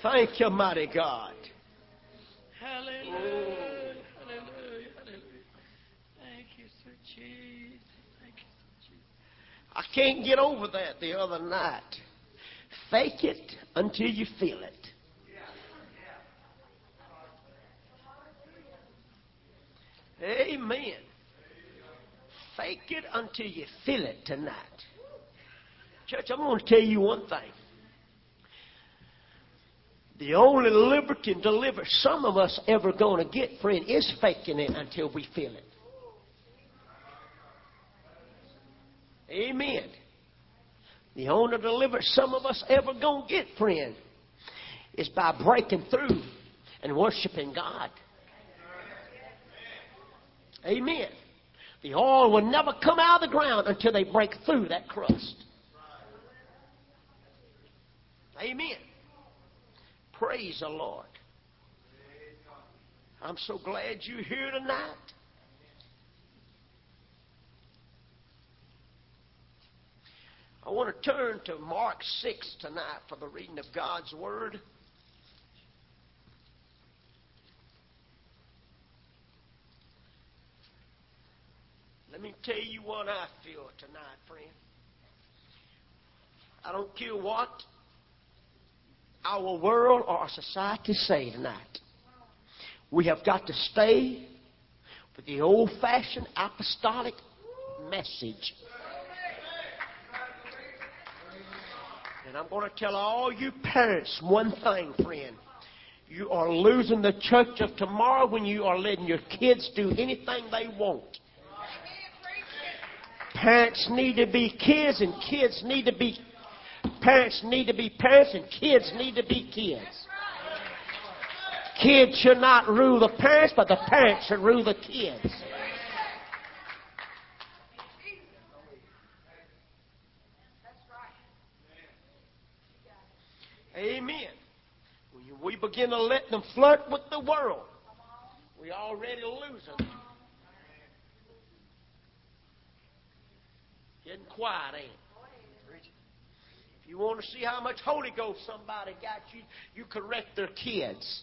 Thank you, mighty God. Hallelujah. Hallelujah. Hallelujah. Thank you, sweet Jesus. Thank you, sweet Jesus. I can't get over that the other night. Fake it until you feel it. Amen. Fake it until you feel it tonight. Church, I'm going to tell you one thing. The only liberty and deliverance some of us ever going to get, friend, is faking it until we feel it. Amen. The only deliverance some of us ever going to get, friend, is by breaking through and worshiping God. Amen. The oil will never come out of the ground until they break through that crust. Amen. Praise the Lord. I'm so glad you're here tonight. I want to turn to Mark 6 tonight for the reading of God's Word. Let me tell you what I feel tonight, friend. I don't care what our world or our society say tonight. We have got to stay with the old-fashioned apostolic message. And I'm going to tell all you parents one thing, friend. You are losing the church of tomorrow when you are letting your kids do anything they want. Parents need to be kids, and kids need to be... Parents need to be parents, and kids need to be kids. Kids should not rule the parents, but the parents should rule the kids. Amen. When we begin to let them flirt with the world, we already lose them. Getting quiet, ain't it? If you want to see how much Holy Ghost somebody got, you correct their kids.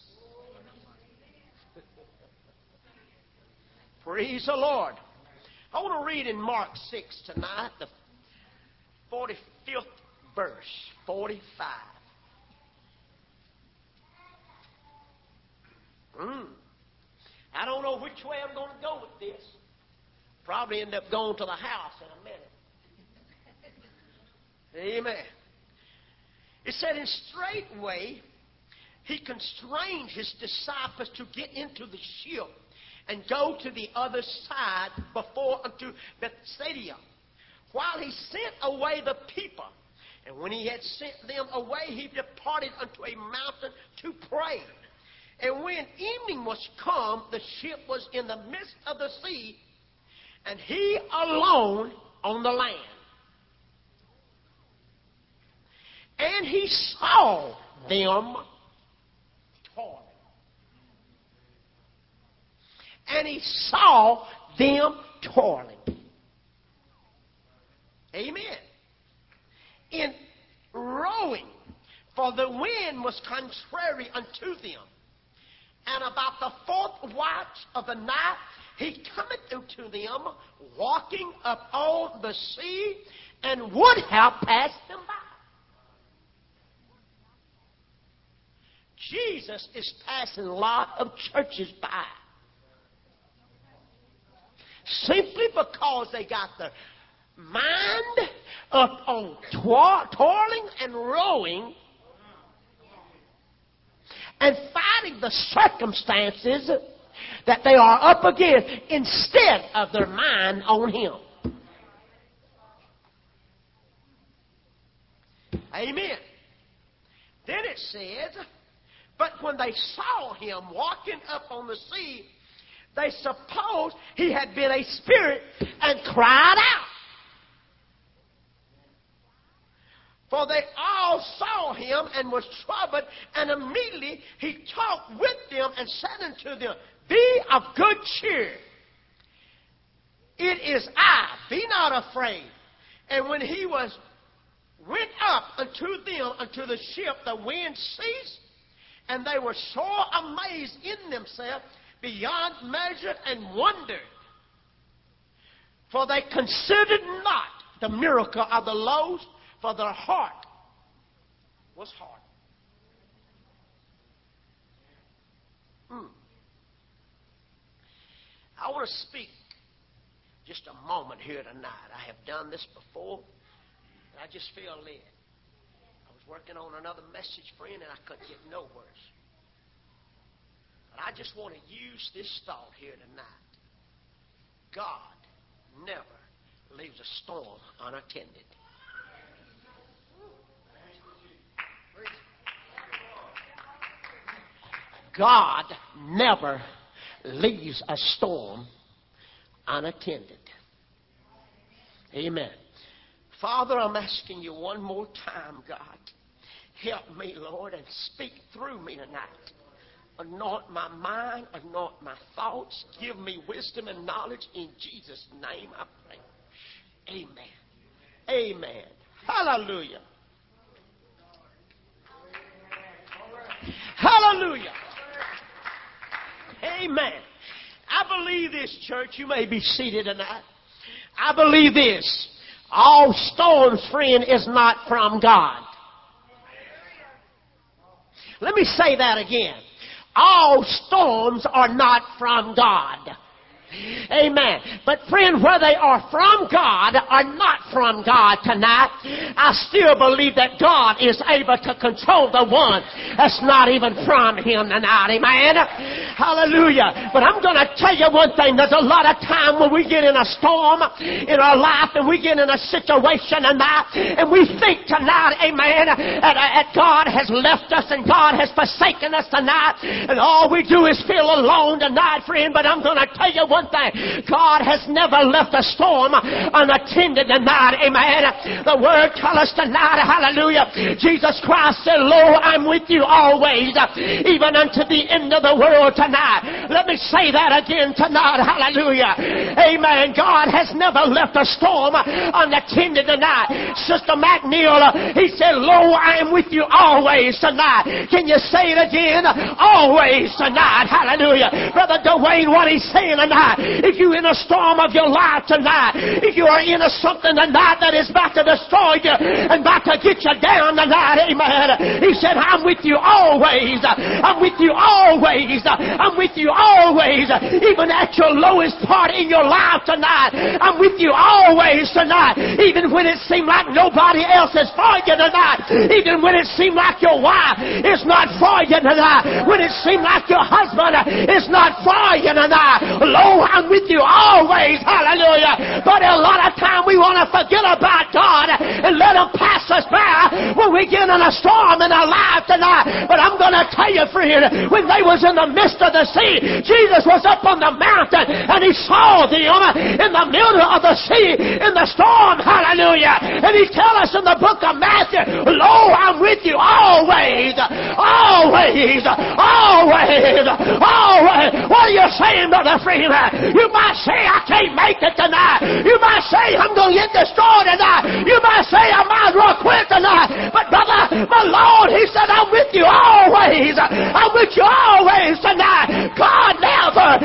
Praise the Lord. I want to read in Mark 6 tonight, the 45th verse, 45. I don't know which way I'm going to go with this. Probably end up going to the house in a minute. Amen. It said, and straightway he constrained his disciples to get into the ship and go to the other side before unto Bethsaida, while he sent away the people. And when he had sent them away, he departed unto a mountain to pray. And when evening was come, the ship was in the midst of the sea, and he alone on the land. And he saw them toiling. And he saw them toiling. Amen. In rowing, for the wind was contrary unto them. And about the fourth watch of the night, he cometh unto them, walking upon the sea, and would have passed them by. Jesus is passing a lot of churches by. Simply because they got their mind up on toiling and rowing and fighting the circumstances that they are up against instead of their mind on Him. Amen. Then it says, but when they saw him walking up on the sea, they supposed he had been a spirit and cried out. For they all saw him and was troubled, and immediately he talked with them and said unto them, be of good cheer. It is I, be not afraid. And when he went up unto them, unto the ship, the wind ceased, And they were so amazed in themselves beyond measure and wondered. For they considered not the miracle of the loaves, for their heart was hard. I want to speak just a moment here tonight. I have done this before, and I just feel led. I was working on another message, friend, and I couldn't get nowhere. But I just want to use this thought here tonight. God never leaves a storm unattended. God never leaves a storm unattended. Amen. Father, I'm asking you one more time, God. Help me, Lord, and speak through me tonight. Anoint my mind, anoint my thoughts. Give me wisdom and knowledge. In Jesus' name I pray. Amen. Amen. Hallelujah. Hallelujah. Amen. I believe this, church. You may be seated tonight. I believe this. All storms, friend, is not from God. Let me say that again. All storms are not from God. Amen. But friend, where they are from God or not from God tonight, I still believe that God is able to control the one that's not even from Him tonight. Amen. Hallelujah. But I'm going to tell you one thing. There's a lot of time when we get in a storm in our life and we get in a situation tonight and we think tonight, amen, that God has left us and God has forsaken us tonight and all we do is feel alone tonight, friend. But I'm going to tell you one thing. God has never left a storm unattended tonight. Amen. The word tells us tonight, hallelujah, Jesus Christ said, "Lo, I'm with you always, even unto the end of the world tonight." Let me say that again tonight. Hallelujah. Amen. God has never left a storm unattended tonight. Sister McNeil, he said, "Lo, I am with you always tonight." Can you say it again? Always tonight. Hallelujah. Brother Dwayne, what he's saying tonight, if you're in a storm of your life tonight, if you are in a something tonight that is about to destroy you and about to get you down tonight, amen, he said, "I'm with you always. I'm with you always. I'm with you always." Even at your lowest part in your life tonight, I'm with you always tonight. Even when it seemed like nobody else is for you tonight. Even when it seemed like your wife is not for you tonight. When it seemed like your husband is not for you tonight. Lo, I'm with you always. Hallelujah. But a lot of time we want to forget about God and let Him pass us by when we get in a storm in our life tonight. But I'm going to tell you, friend, when they was in the midst of the sea, Jesus was up on the mountain and He saw them in the middle of the sea in the storm. Hallelujah. And He tells us in the book of Matthew, "Lo, I'm with you always. Always. Always. Always." What are you saying, Brother Freeman? You might say, "I can't make it tonight." You might say, "I'm going to get destroyed tonight." You might say, "I might as well quit tonight." But brother, my Lord, He said, "I'm with you always. I'm with you always tonight." God never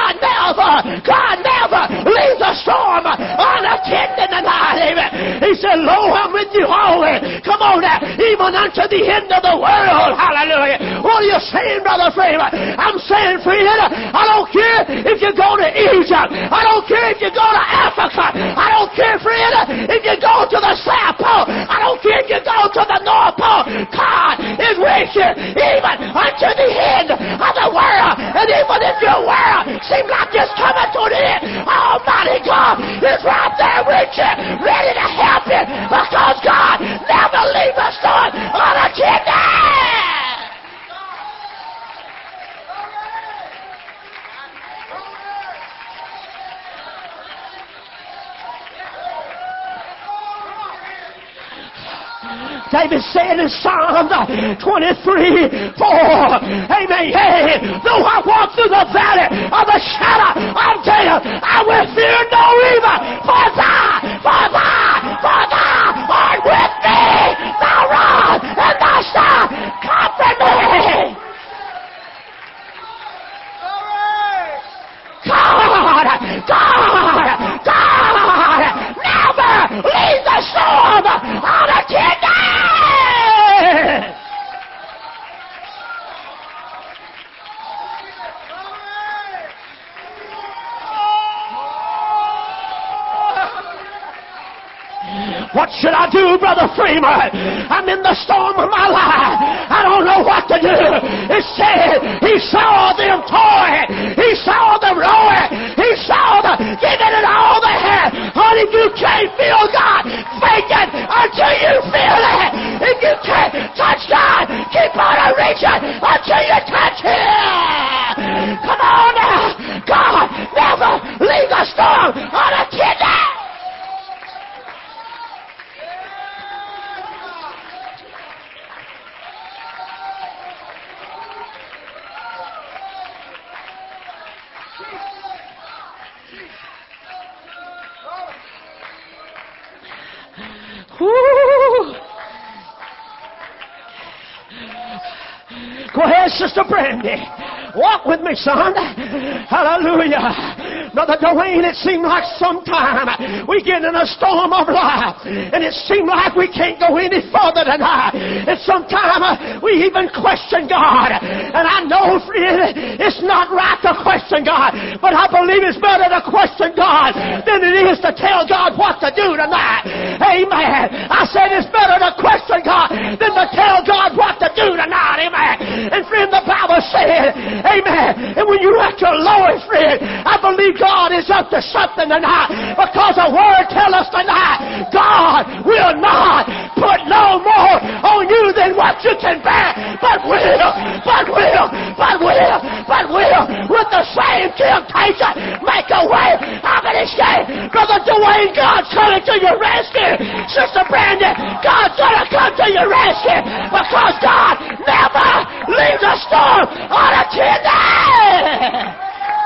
leaves a storm unattended tonight. Amen. He said, "Lo, I'm with you always." Come on now. Even unto the end of the world. Hallelujah. What are you saying, Brother Freeman? I'm saying, friend, I don't care if you go to Egypt. I don't care if you go to Africa. I don't care, friend, if you go to the South Pole. I don't care if you go to the North Pole. God is with you even unto the end of the world. And even if your world seems like it's coming to the end, Almighty God is right there with you, ready to help you, because God never leaves us unattended. David said in Psalm 23:4, amen, hey, "Though I walk through the valley of the shadow of death, I will fear no evil, for thou art with me. Thy rod and thy staff comfort me." What should I do, Brother Freeman? I'm in the storm of my life. I don't know what to do. It said he saw them toying. He saw them rowing. He saw them giving it all they had. Honey, you can't feel God. Fake it until you feel it. If you can't touch God, keep on reaching until you touch Him. Come on now. God never leaves a storm unattended. Woo. Go ahead, Sister Brandy. Walk with me, son. Hallelujah. Brother Dwayne, it seemed like sometime we get in a storm of life, and it seemed like we can't go any further tonight. And sometimes we even question God. And I know, friend, it's not right to question God, but I believe it's better to question God than it is to tell God what to do tonight. Amen. I said it's better to question God than to tell God what to do tonight. Amen. And friend, the Bible said, amen, and when you're at your lowest, friend, I believe God is up to something tonight, because the Word tells us tonight, God will not put no more on you than what you can bear, but will, with the same temptation, make a way of an escape. Brother Dwayne, God's coming to your rescue. Sister Brandon, God's going to come to your rescue, because God never leaves a storm unattended.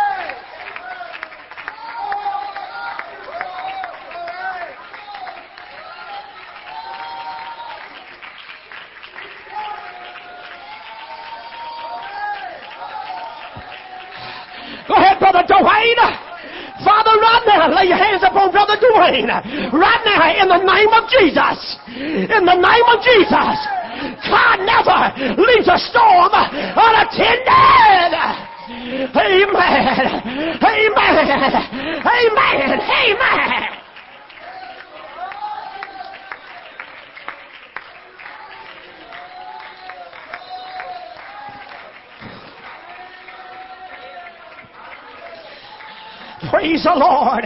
Go ahead, Brother Dwayne. Father, right now, lay your hands upon Brother Dwayne. Right now, in the name of Jesus. In the name of Jesus. God never leaves a storm unattended. Amen. Amen. Amen. Amen. Praise the Lord.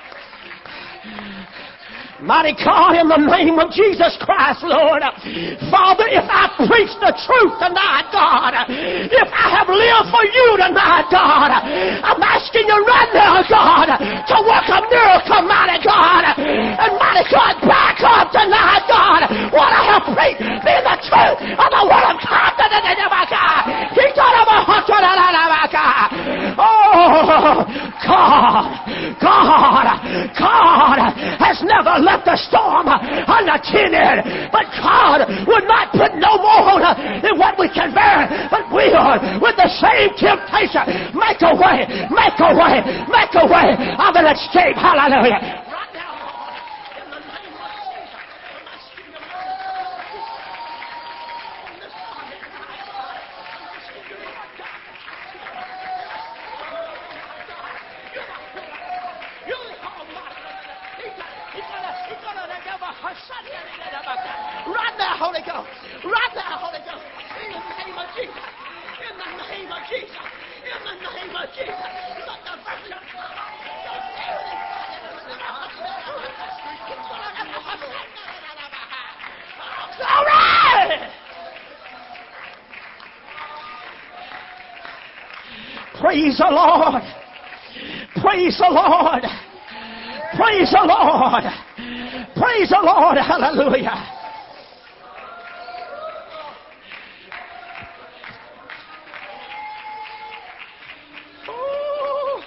Mighty God, in the name of Jesus Christ, Lord. Father, if I preach the truth tonight, God, if I have lived for you tonight, God, I'm asking you right now, God, to work a miracle, mighty God. And mighty God, back up tonight, God, what I have preached be the truth of the word of God. Oh, God has never left the storm unattended, but God would not put no more than what we can bear, but will, with the same temptation, make a way of an escape. Hallelujah. Right now, Holy Ghost. Right now, Holy Ghost. In the name of Jesus. In the name of Jesus. In the name of Jesus. Let the virtue glory! Praise the Lord. Praise the Lord. Praise the Lord. Praise the Lord. Hallelujah. Ooh.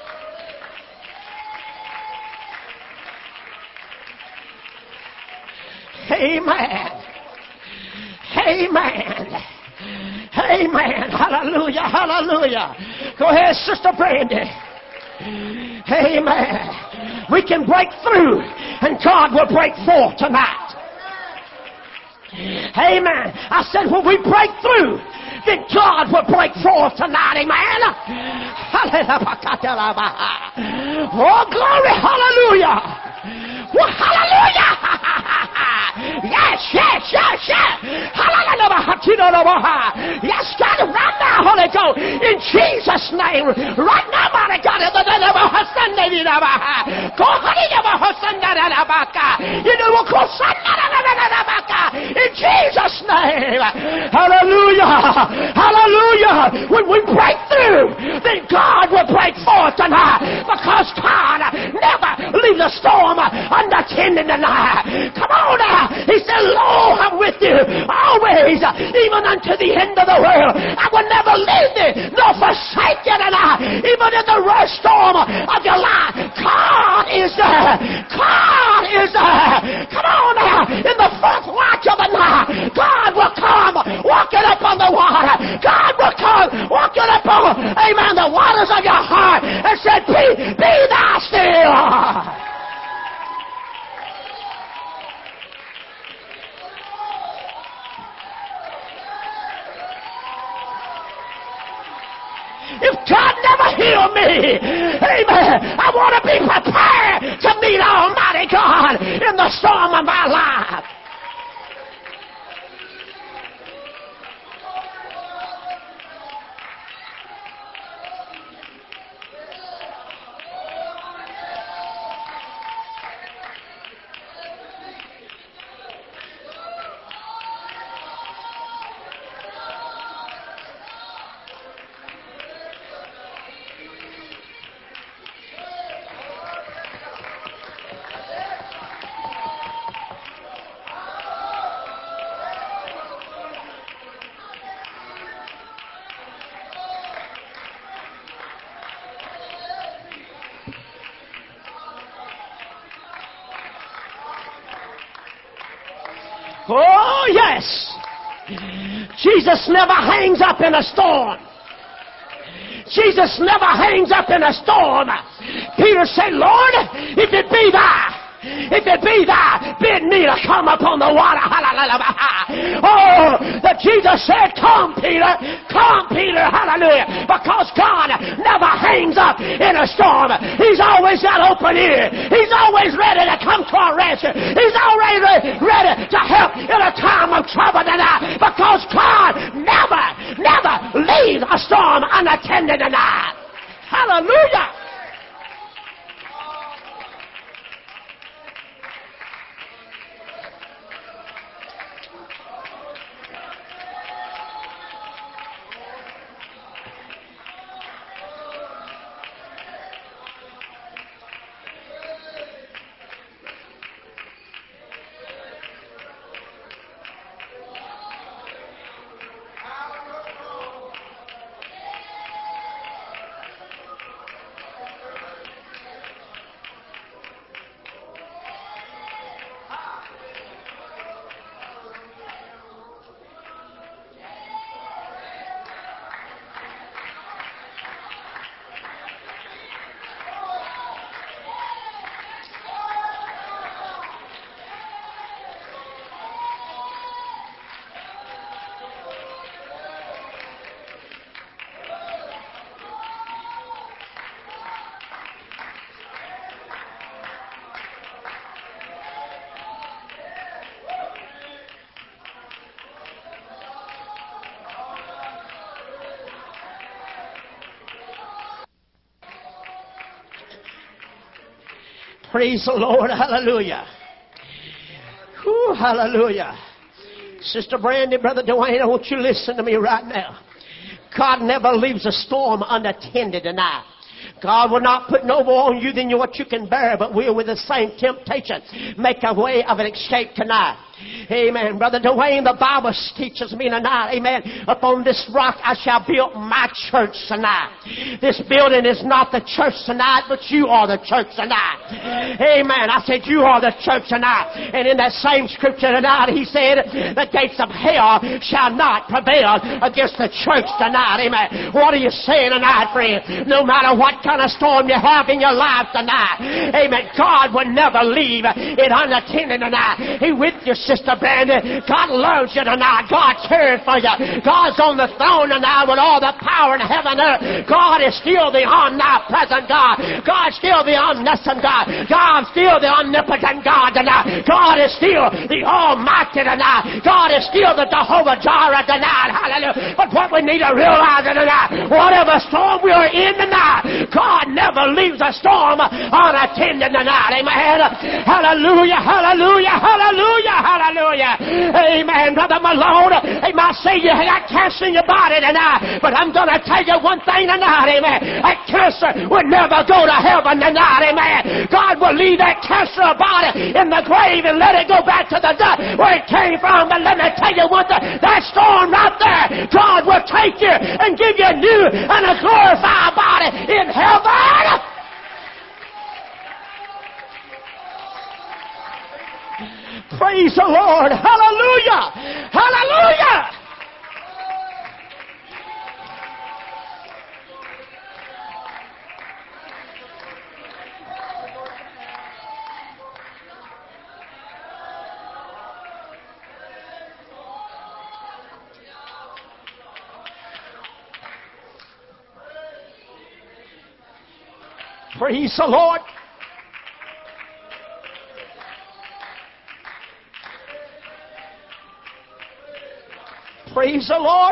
Amen. Amen. Amen. Hallelujah. Hallelujah. Go ahead, Sister Brandy. Amen. We can break through, and God will break forth tonight. Amen. I said when we break through, then God will break forth tonight. Amen. Oh, glory. Hallelujah. Well, hallelujah! Yes, yes, yes, yes. Hallelujah. Yes, God, right now, Holy Ghost, in Jesus' name, right now, mighty God, in the name of Sunday, go, in Jesus' name. Hallelujah. Hallelujah. When we break through, then God will break forth tonight, because God never leaves a storm unattended tonight. Come on now. He said, Lo, I'm with you always, even unto the end of the world. I will never leave thee nor forsake you tonight. Even in the worst storm of your life, God is there. God is there. Come on now. In the fourth watch of the night, God will come walking up on the water. God will come walking up on, amen, the waters of your heart and said, be thou still. If God never healed me, amen, I want to be prepared to meet Almighty God in the storm of my life. Oh, yes. Jesus never hangs up in a storm. Jesus never hangs up in a storm. Peter said, Lord, if it be thy, bid me to come upon the water. Oh, that Jesus said, come, Peter, hallelujah. Because God never hangs up in a storm. He's always got open ear. He's always ready to come to our rescue. He's always ready to help in a time of trouble tonight. Because God never leaves a storm unattended tonight. Hallelujah. Praise the Lord. Hallelujah. Whew, hallelujah. Sister Brandy, Brother Dwayne, I want you to listen to me right now. God never leaves a storm unattended tonight. God will not put no more on you than what you can bear, but will with the same temptation make a way of an escape tonight. Amen. Brother Dwayne, the Bible teaches me tonight, amen, upon this rock I shall build my church tonight. This building is not the church tonight, but you are the church tonight. Amen. I said you are the church tonight. And in that same scripture tonight, he said, the gates of hell shall not prevail against the church tonight. Amen. What are you saying tonight, friend? No matter what kind of storm you have in your life tonight. Amen. God will never leave it unattended tonight. He with you, Sister Brandon. God loves you tonight. God cares for you. God's on the throne tonight with all the power in heaven and earth. God is still the omnipresent God. God's still the omniscient God. God's still the omnipotent God tonight. God is still the Almighty tonight. God is still the Jehovah Jireh tonight. Hallelujah. But what we need to realize tonight, whatever storm we are in tonight, God never leaves a storm unattended tonight. Amen. Hallelujah. Hallelujah. Hallelujah. Hallelujah. Amen. Brother Malone, they might say you got cancer in your body tonight, but I'm going to tell you one thing tonight. Amen. That cancer will never go to heaven tonight. Amen. God will leave that cancer body in the grave and let it go back to the dust where it came from. But let me tell you one thing, that storm right there, God will take you and give you a new and a glorified body in heaven. Praise the Lord. Hallelujah. Hallelujah. Praise the Lord. Praise the Lord.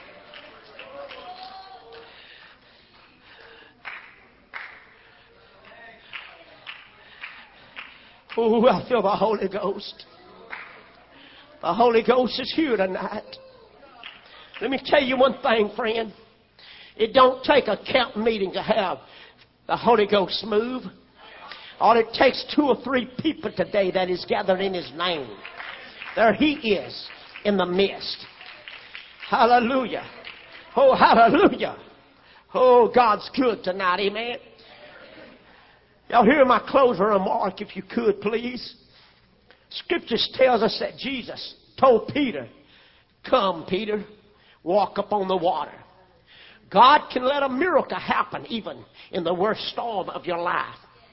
Oh, I feel the Holy Ghost. The Holy Ghost is here tonight. Let me tell you one thing, friend. It don't take a camp meeting to have the Holy Ghost move. All it takes 2 or 3 people today that is gathered in His name. There He is in the midst. Hallelujah. Oh, hallelujah. Oh, God's good tonight. Amen. Y'all hear my closing remark, if you could, please. Scriptures tells us that Jesus told Peter, "Come, Peter, walk upon the water." God can let a miracle happen even in the worst storm of your life.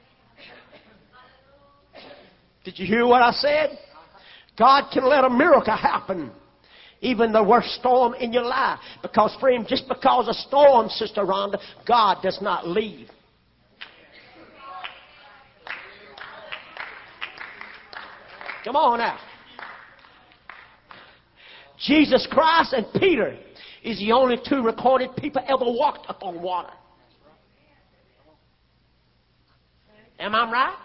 Did you hear what I said? God can let a miracle happen even the worst storm in your life. Because, friend, just because a storm, Sister Rhonda, God does not leave. Come on now. Jesus Christ and Peter is the only 2 recorded people ever walked upon water. Am I right?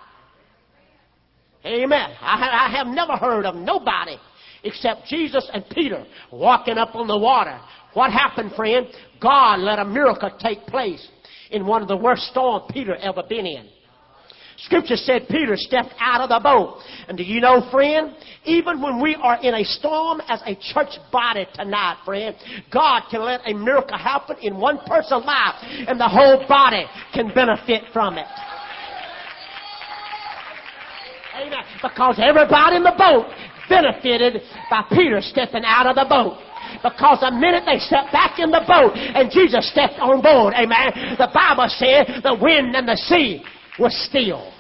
Amen. I have never heard of nobody except Jesus and Peter walking up on the water. What happened, friend? God let a miracle take place in one of the worst storms Peter ever been in. Scripture said Peter stepped out of the boat. And do you know, friend, even when we are in a storm as a church body tonight, friend, God can let a miracle happen in one person's life and the whole body can benefit from it. Amen. Because everybody in the boat benefited by Peter stepping out of the boat. Because the minute they stepped back in the boat and Jesus stepped on board, amen, the Bible said the wind and the sea was still.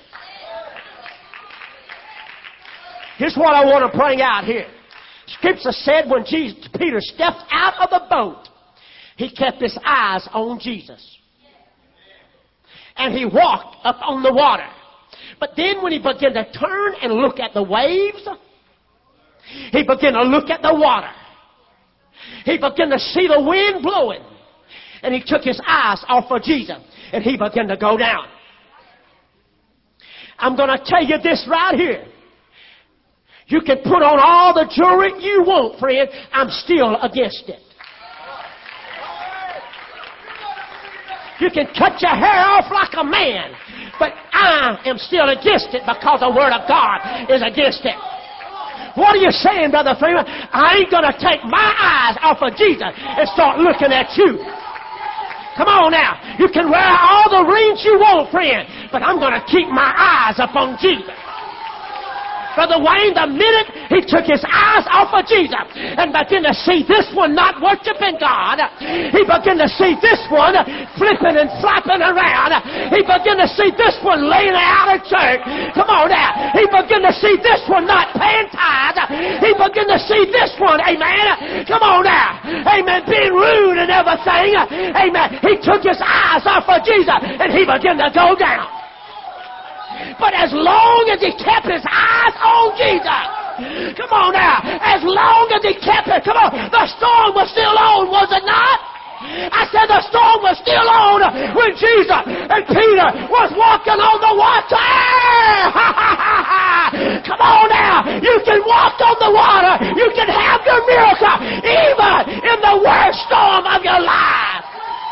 Here's what I want to bring out here. Scripture said when Peter stepped out of the boat, he kept his eyes on Jesus. And he walked up on the water. But then when he began to turn and look at the waves, he began to look at the water. He began to see the wind blowing. And he took his eyes off of Jesus. And he began to go down. I'm going to tell you this right here. You can put on all the jewelry you want, friend. I'm still against it. You can cut your hair off like a man. But I am still against it because the Word of God is against it. What are you saying, Brother Freeman? I ain't going to take my eyes off of Jesus and start looking at you. Come on now. You can wear all the rings you want, friend, but I'm going to keep my eyes upon Jesus. Brother Wayne, the minute he took his eyes off of Jesus and began to see this one not worshiping God, he began to see this one flipping and flopping around. He began to see this one laying out of church. Come on now. He began to see this one not paying tithes. He began to see this one, amen. Come on now. Amen. Being rude and everything. Amen. He took his eyes off of Jesus and he began to go down. But as long as he kept his eyes on Jesus, come on now, as long as he kept it, come on, the storm was still on, was it not? I said the storm was still on when Jesus and Peter was walking on the water. Come on now, you can walk on the water, you can have your miracle, even in the worst storm of your life.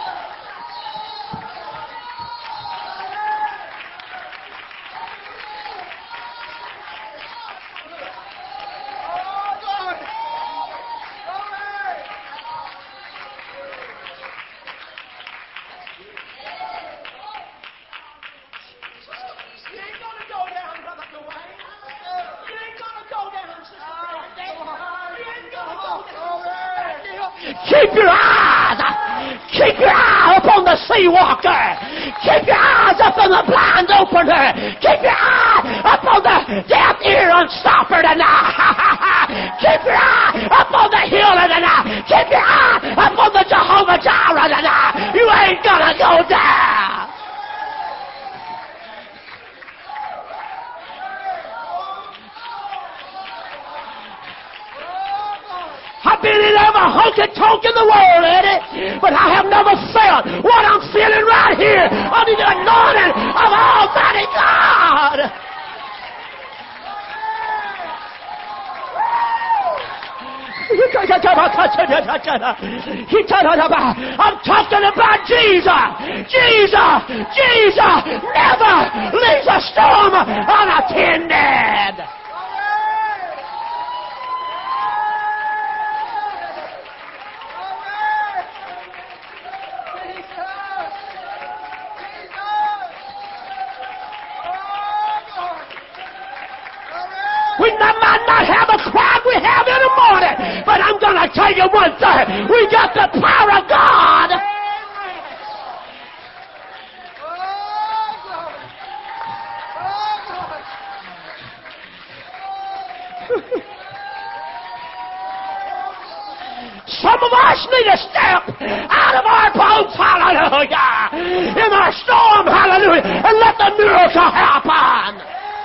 Keep your eye upon the sea walker. Keep your eyes upon the blind opener. Keep your eye upon the deaf ear unstopper tonight. Keep your eye upon the healer tonight. Keep your eye upon the Jehovah Jireh tonight. You ain't gonna go down. I've been in every honky-tonk in the world, Eddie, but I have never felt what I'm feeling right here under the anointing of Almighty God. I'm talking about Jesus. Jesus never leaves a storm unattended. We might not have a crowd we have in the morning, but I'm going to tell you one thing. We got the power of God. Some of us need to step out of our boats, hallelujah, in our storm, hallelujah, and let the miracle happen.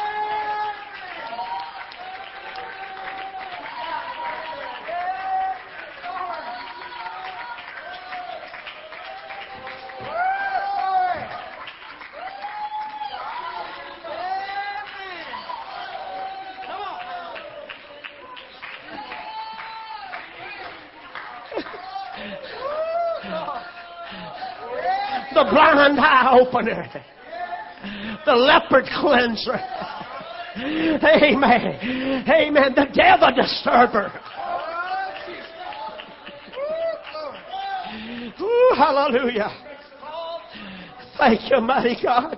The blind eye opener, the leopard cleanser, amen, amen, the devil disturber. Ooh, hallelujah. Thank you, mighty God.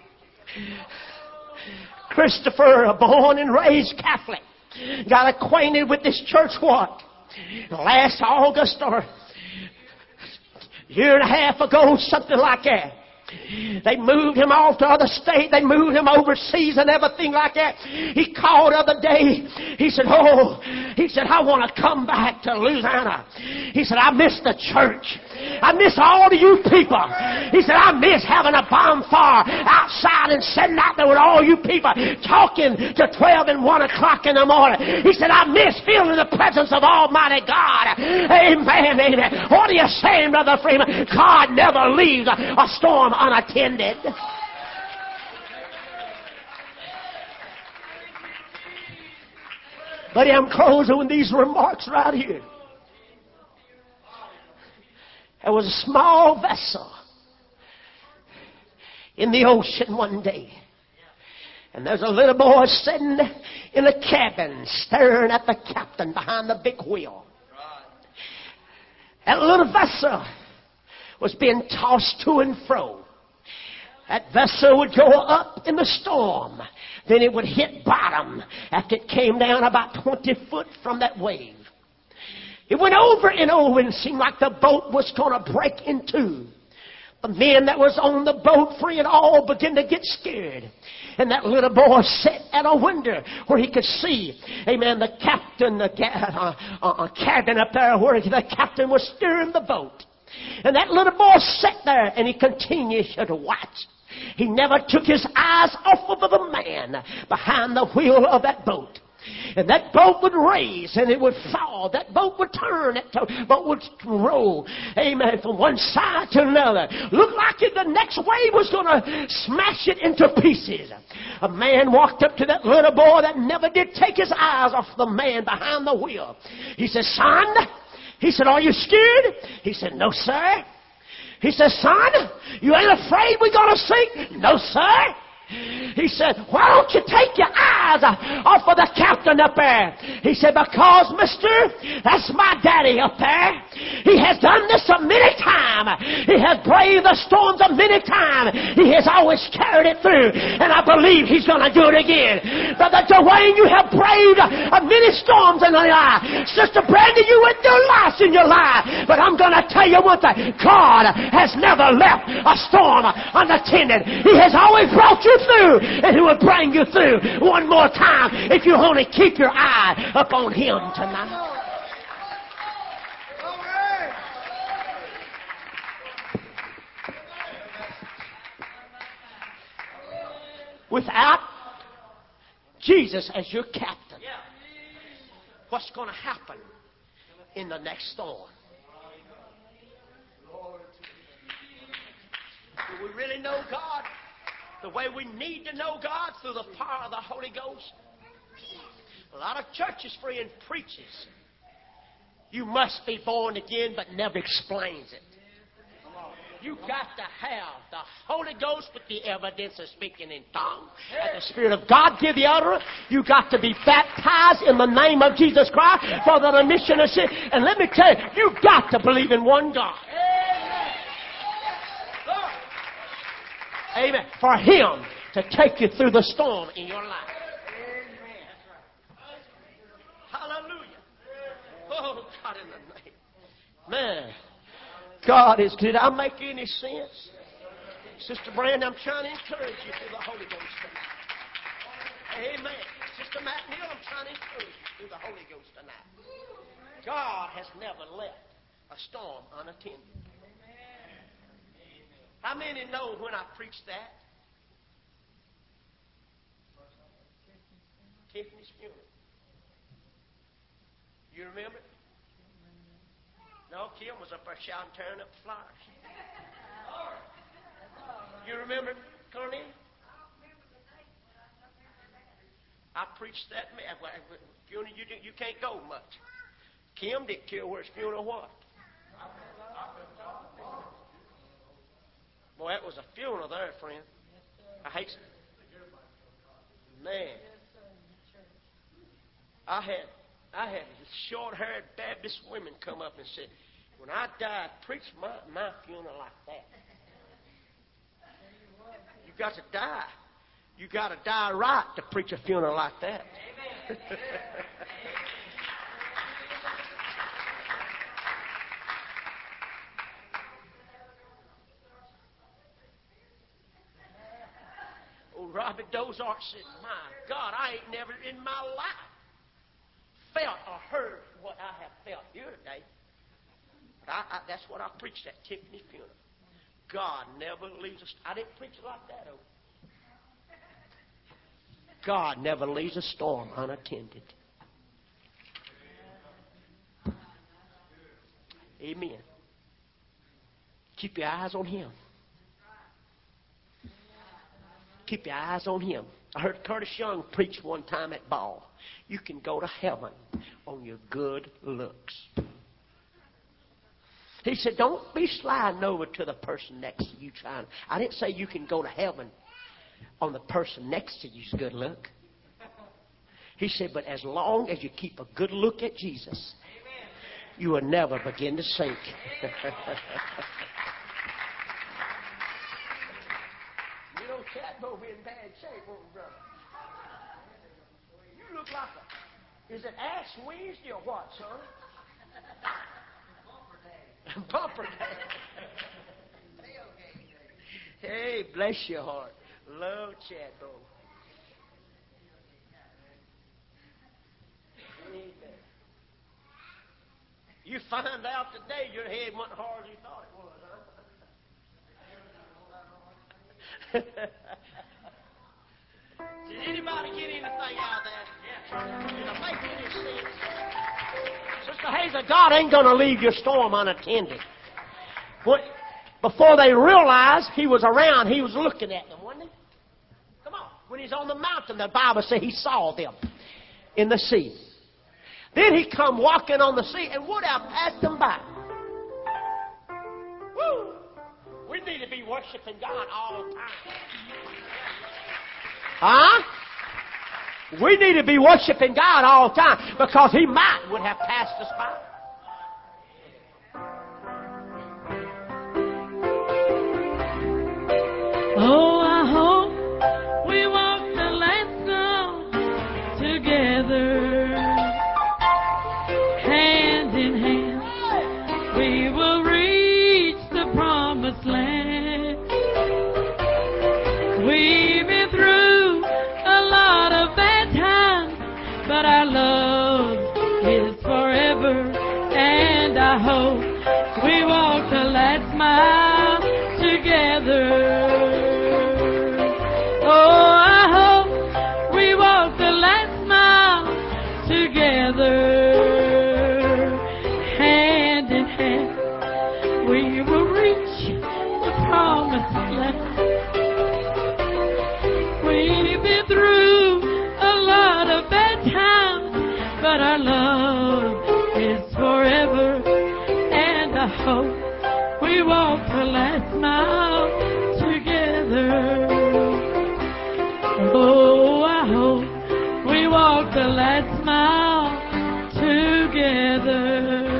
Christopher, born and raised Catholic, got acquainted with this church last August or year and a half ago, something like that. They moved him off to other state. They moved him overseas and everything like that. He called the other day. He said, I want to come back to Louisiana. He said, I miss the church. I miss all of you people. He said, I miss having a bonfire outside and sitting out there with all you people talking to 12 and 1 o'clock in the morning. He said, I miss feeling the presence of Almighty God. Amen, amen. What are you saying, Brother Freeman? God never leaves a storm unattended. But I'm closing with these remarks right here. There was a small vessel in the ocean one day. And there's a little boy sitting in a cabin staring at the captain behind the big wheel. That little vessel was being tossed to and fro. That vessel would go up in the storm. Then it would hit bottom after it came down about 20 foot from that wave. It went over and over and it seemed like the boat was going to break in two. The men that was on the boat, free and all, began to get scared. And that little boy sat at a window where he could see, amen, the captain, cabin up there where the captain was steering the boat. And that little boy sat there and he continued to watch. He never took his eyes off of the man behind the wheel of that boat. And that boat would raise and it would fall. That boat would turn. That boat would roll. Amen. From one side to another. Looked like the next wave was going to smash it into pieces. A man walked up to that little boy that never did take his eyes off the man behind the wheel. He said, "Son," he said, "are you scared?" He said, "No, sir." He said, "Son, you ain't afraid we're going to sink?" "No, sir." He said, "Why don't you take your eyes off of the captain up there?" He said, "Because, mister, that's my daddy up there. He has done this a many times. He has braved the storms a many times. He has always carried it through. And I believe he's going to do it again." Brother Dwayne, you have braved many storms in your life. Sister Brandy, you went through loss in your life. But I'm going to tell you one thing. God has never left a storm unattended. He has always brought you through, and He will bring you through one more time if you only keep your eye upon Him tonight. Without Jesus as your captain, what's going to happen in the next storm? Do we really know God the way we need to know God, through the power of the Holy Ghost? A lot of churches, friend, preaches you must be born again, but never explains it. You've got to have the Holy Ghost with the evidence of speaking in tongues. And the Spirit of God give the utterance. You've got to be baptized in the name of Jesus Christ for the remission of sin. And let me tell you, you've got to believe in one God. Amen. For Him to take you through the storm in your life. Hallelujah. Oh, God, in the name. Man, God is good. Did I make any sense? Sister Brand, I'm trying to encourage you through the Holy Ghost tonight. Amen. Sister McNeil, I'm trying to encourage you through the Holy Ghost tonight. God has never left a storm unattended. How many know when I preached that? Tiffany's funeral. You remember? No, Kim was up there shouting, tearing up the flowers. You remember, Cornelius? I preached that. Funeral, you can't go much. Kim didn't care where his funeral was. Boy, that was a funeral there, friend. I hate it. Man. I had short-haired Baptist women come up and said, "When I die, preach my funeral like that." You got to die. You got to die right to preach a funeral like that. Amen. Robbie Dozart said, "My God, I ain't never in my life felt or heard what I have felt here today." But that's what I preached at Tiffany's funeral. God never leaves us. I didn't preach it like that, though. God never leaves a storm unattended. Amen. Keep your eyes on Him. Keep your eyes on Him. I heard Curtis Young preach one time at Ball. You can go to heaven on your good looks. He said, don't be sliding over to the person next to you trying. I didn't say you can go to heaven on the person next to you's good look. He said, but as long as you keep a good look at Jesus, you will never begin to sink. You know, Chadbo be in bad shape, won't you, brother? You look like a... Is it Ash Wednesday or what, son? Bumper day. Hey, bless your heart. Love Chadbo. Amen. You find out today your head went hard as you thought it was, huh? Did anybody get anything out of that? Yeah. Did it make any sense? Sister Hazel, God ain't going to leave your storm unattended. Before they realized He was around, He was looking at them, wasn't He? Come on. When He's on the mountain, the Bible says He saw them in the sea. Then He come walking on the sea and would have passed them by. Woo! We need to be worshiping God all the time. Huh? We need to be worshiping God all the time because He would have passed us by. Oh, I hope we walk the last song together, hand in hand. We will reach the promised land. We've been through a lot of bad times, but our love is forever, and I hope we walk the last mile together. Oh, I hope we walk the last mile together, hand in hand. We will reach the promised land. We've been through a lot of bad times, but our love is forever, and I hope we walk the last mile together. Oh, I hope we walk the last mile together.